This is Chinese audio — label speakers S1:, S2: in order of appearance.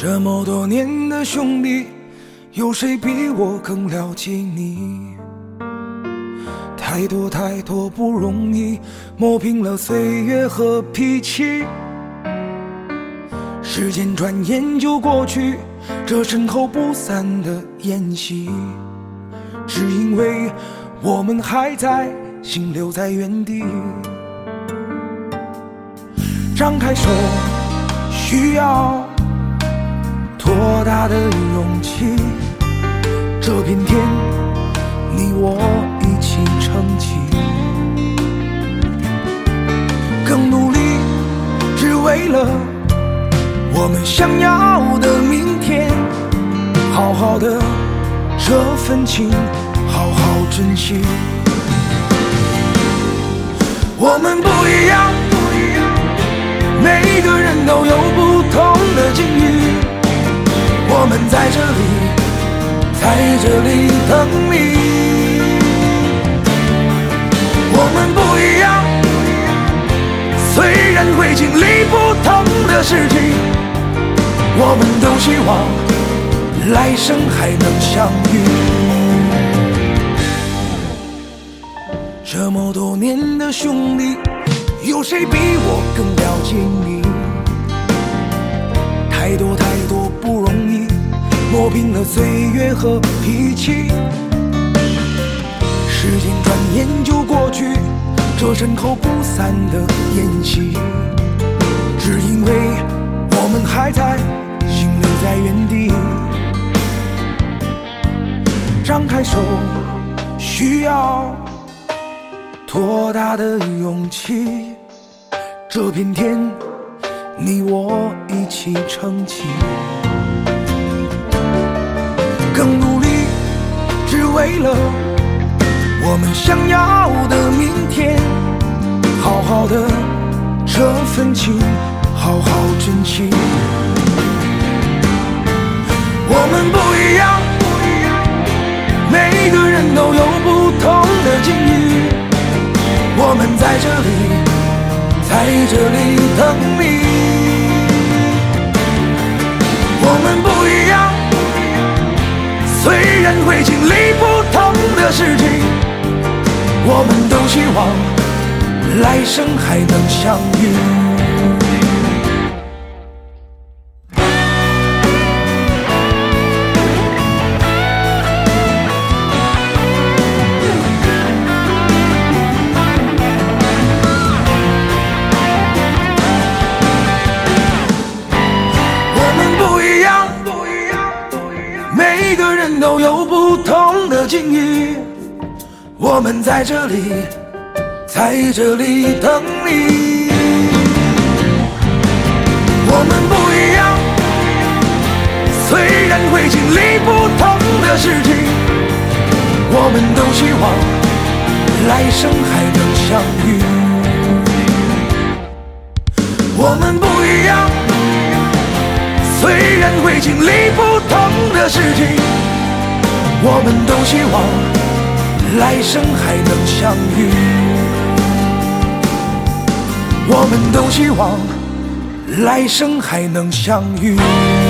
S1: 这么多年的兄弟，有谁比我更了解你？太多太多不容易，磨平了岁月和脾气。时间转眼就过去，这身后不散的宴席，只因为我们还在，心留在原地。张开手，需要多大的勇气？这片天，你我一起撑起，更努力，只为了我们想要的明天。好好的这份情，好好珍惜。我们不一样，每个人都有不同的境遇。我们在这里等你。我们不一样，虽然会经历不同的事情，我们都希望来生还能相遇。这么多年的兄弟，有谁比我更了解你？太多太多不容易，磨平了岁月和脾气。时间转眼就过去，这身后不散的宴席，只因为我们还在，心留在原地。张开手，需要多大的勇气？这片天，你我一起撑起，更努力，只为了我们想要的明天。好好的这份情，好好珍惜。我们不一样，每个人都有不同的境遇。我们在这里等你。我们不一样，虽然会经历不同的事情，我们都希望来生还能相遇。每个人都有不同的境遇，我们在这里等你。我们不一样，虽然会经历不同的事情，我们都希望来生还能相遇。我们不一样，虽然会经历不同的事情，我们都希望来生还能相遇。我们都希望来生还能相遇。